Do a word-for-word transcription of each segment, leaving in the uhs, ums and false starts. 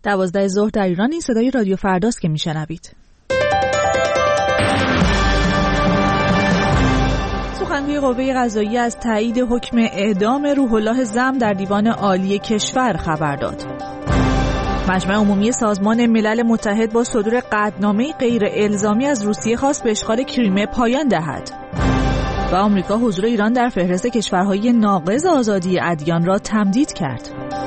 دوازده ظهر در ایران. این صدای رادیو فرداست که میشنوید. سخنگوی قوه قضاییه از تایید حکم اعدام روح الله زم در دیوان عالی کشور خبر داد. مجمع عمومی سازمان ملل متحد با صدور قطعنامه غیر الزامی از روسیه خواست به اشغال کریمه پایان دهد. و آمریکا حضور ایران در فهرست کشورهای ناقض آزادی ادیان را تمدید کرد.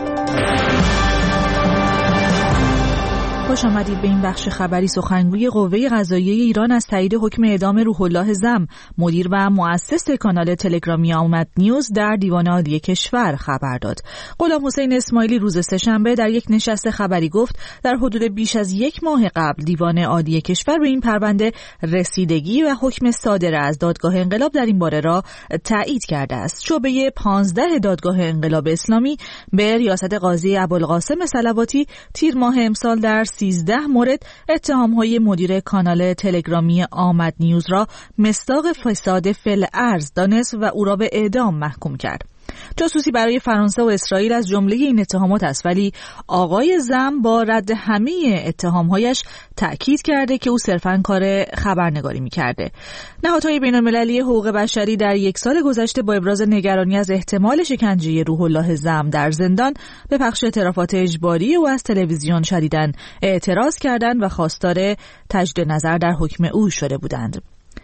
خوش آمدید به این بخش خبری. سخنگوی قوه قضاییه ایران از تایید حکم اعدام روح الله زم، مدیر و مؤسس کانال تلگرامی آمد نیوز، در دیوان عالی کشور خبر داد. غلام حسین اسماعیلی روز سه‌شنبه در یک نشست خبری گفت در حدود بیش از یک ماه قبل دیوان عالی کشور به این پرونده رسیدگی و حکم صادر از دادگاه انقلاب در این باره را تایید کرده است. شعبه پانزده دادگاه انقلاب اسلامی به ریاست قاضی ابوالقاسم صلواتی تیر ماه امسال در سیزده مورد اتهام‌های مدیر کانال تلگرامی آمد نیوز را مصداق فساد فی‌الارض دانست و او را به اعدام محکوم کرد. جاسوسی برای فرانسه و اسرائیل از جمله این اتهامات است، ولی آقای زم با رد همه اتهام‌هایش تأکید کرده که او صرفاً کار خبرنگاری می‌کرده. نهادهای بین‌المللی حقوق بشری در یک سال گذشته با ابراز نگرانی از احتمال شکنجه روح الله زم در زندان به پخش اعترافات اجباری او از تلویزیون شدیداً اعتراض کردند و خواستار تجدید نظر در حکم او شده بودند.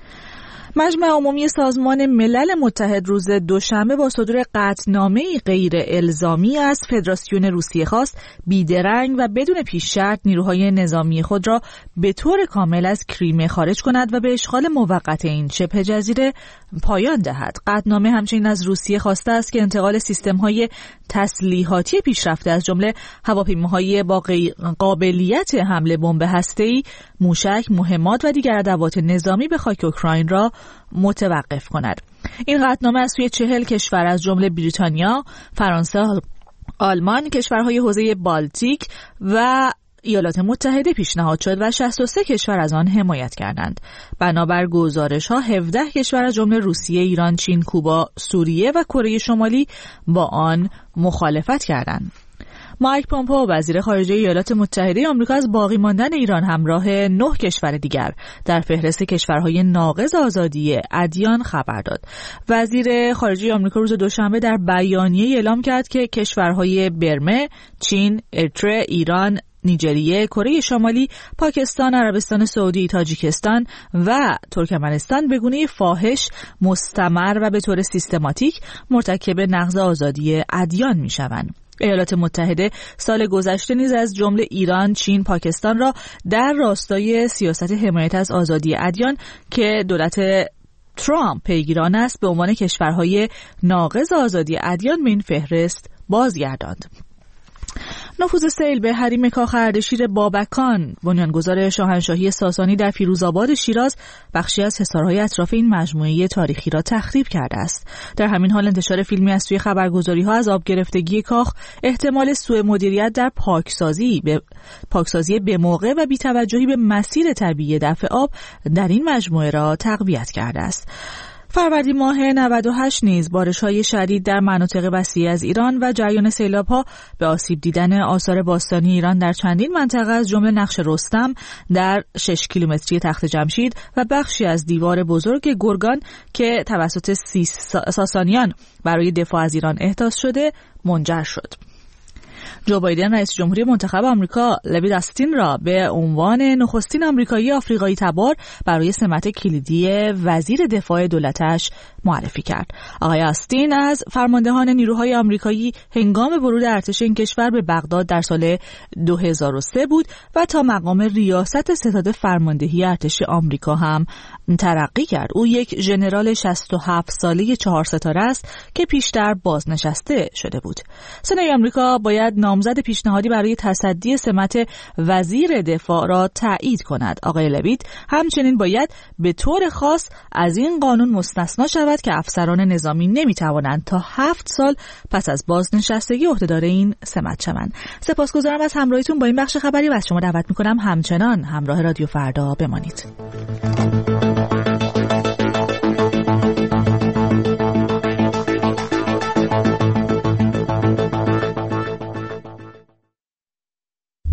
مجمع عمومی سازمان ملل متحد روز دوشنبه با صدور قطعنامه غیر الزامی از فدراسیون روسیه خواست بیدرنگ و بدون پیش شرط نیروهای نظامی خود را به طور کامل از کریمه خارج کند و به اشغال موقت این شبه جزیره پایان دهد. قطعنامه همچنین از روسیه خواسته است که انتقال سیستم‌های تسلیحاتی پیشرفته از جمله هواپیماهای با قابلیت حمله بمب هسته‌ای، موشک، مهمات و دیگر ادوات نظامی به خاک اوکراین را متوقف کند. این قطعنامه از سوی چهل کشور از جمله بریتانیا، فرانسه، آلمان، کشورهای حوزه بالتیک و ایالات متحده پیشنهاد شد و شصت و سه کشور از آن حمایت کردند. بنابر گزارش‌ها هفده کشور از جمله روسیه، ایران، چین، کوبا، سوریه و کره شمالی با آن مخالفت کردند. مایک پومپئو وزیر خارجه ایالات متحده آمریکا از باقی ماندن ایران همراه نه کشور دیگر در فهرست کشورهای ناقض آزادی ادیان خبر داد. وزیر خارجه آمریکا روز دوشنبه در بیانیه اعلام کرد که کشورهای برمه، چین، اریتره، ایران، نیجریه، کره شمالی، پاکستان، عربستان سعودی، تاجیکستان و ترکمنستان به گونه فاحش، مستمر و به طور سیستماتیک مرتکب نقض آزادی ادیان می‌شوند. ایالات متحده سال گذشته نیز از جمله ایران، چین، پاکستان را در راستای سیاست حمایت از آزادی ادیان که دولت ترامپ پیگیران است به عنوان کشورهای ناقض آزادی ادیان به این فهرست بازگرداند. نفوذ سیل به حریم کاخ اردشیر بابکان، بنیانگذار شاهنشاهی ساسانی در فیروزآباد شیراز، بخشی از حصارهای اطراف این مجموعه تاریخی را تخریب کرده است. در همین حال انتشار فیلمی از سوی خبرگزاری‌ها از آب گرفتگی کاخ، احتمال سوء مدیریت در پاکسازی به پاکسازی به موقع و بی‌توجهی به مسیر طبیعی دفع آب در این مجموعه را تقویت کرده است. فروردین ماه نود و هشت نیز بارش‌های شدید در مناطق وسیع از ایران و جریان سیلاب‌ها به آسیب دیدن آثار باستانی ایران در چندین منطقه از جمله نقش رستم در شش کیلومتری تخت جمشید و بخشی از دیوار بزرگ گرگان که توسط ساسانیان برای دفاع از ایران احداث شده منجر شد. جو بایدن رئیس جمهوری منتخب آمریکا لوید آستین را به عنوان نخستین آمریکایی آفریقایی تبار برای سمت کلیدی وزیر دفاع دولتش معرفی کرد. آقای آستین از فرماندهان نیروهای آمریکایی هنگام ورود ارتش این کشور به بغداد در سال دو هزار و سه بود و تا مقام ریاست ستاد فرماندهی ارتش آمریکا هم ترقی کرد. او یک ژنرال شصت و هفت ساله چهار ستاره است که پیشتر بازنشسته شده بود. سنای آمریکا باید نامزد پیشنهادی برای تصدی سمت وزیر دفاع را تایید کند. آقای لوید همچنین باید به طور خاص از این قانون مستثنا شود که افسران نظامی نمیتوانند تا هفت سال پس از بازنشستگی عهدهدار این سمت شوند. سپاسگزارم از همراهیتون با این بخش خبری و از شما دعوت میکنم همچنان همراه رادیو فردا بمانید.